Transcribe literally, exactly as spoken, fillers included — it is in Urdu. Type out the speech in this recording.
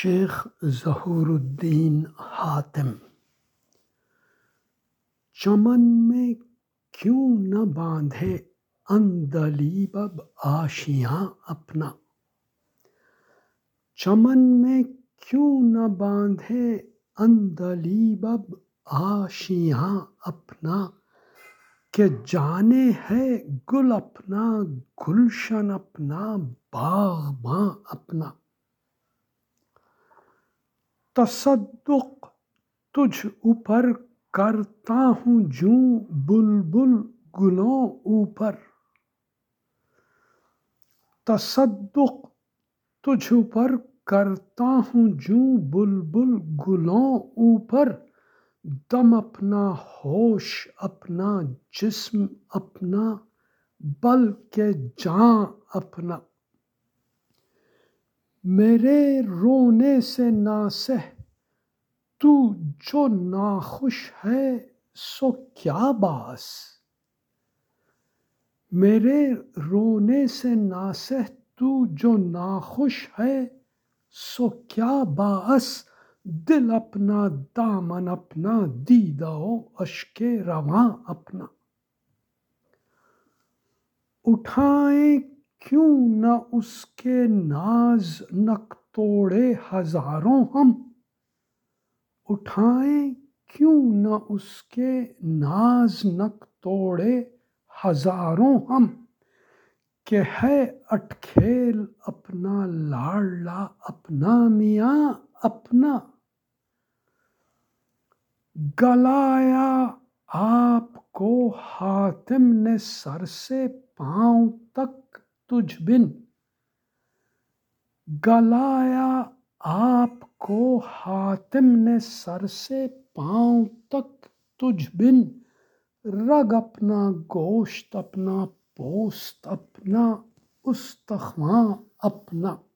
شیخ ظہور الدین حاتم۔ چمن میں کیوں نہ باندھے عندلیب اب آشیاں اپنا، چمن میں کیوں نہ باندھے عندلیب اب آشیاں اپنا، کہ جانے ہے گل اپنا گلشن اپنا باغباں اپنا۔ تصدق تجھ اوپر کرتا ہوں جوں بلبل گلوں اوپر، تصدق تجھ اوپر کرتا ہوں جوں بلبل گلوں اوپر، دم اپنا ہوش اپنا جسم اپنا بلکہ جاں اپنا۔ میرے رونے سے ناصح تو جو ناخوش ہے سو کیا باعث، میرے رونے سے ناصح تو جو ناخوش ہے سو کیا باعث، دل اپنا دامن اپنا دیدہ و اشک رواں اپنا۔ اٹھائیں کیوں نہ اس کے ناز نک توڑے ہزاروں ہم، اٹھائیں کیوں نہ اس کے ناز نک توڑے ہزاروں ہم، کہ ہے اٹکھیل اپنا لاڈلا اپنا میاں اپنا۔ گلایا آپ کو حاتم نے سر سے پاؤں تک تجھ بن، گلایا آپ کو حاتم نے سر سے پاؤں تک تجھ بن، رگ اپنا گوشت اپنا پوست اپنا استخواں اپنا۔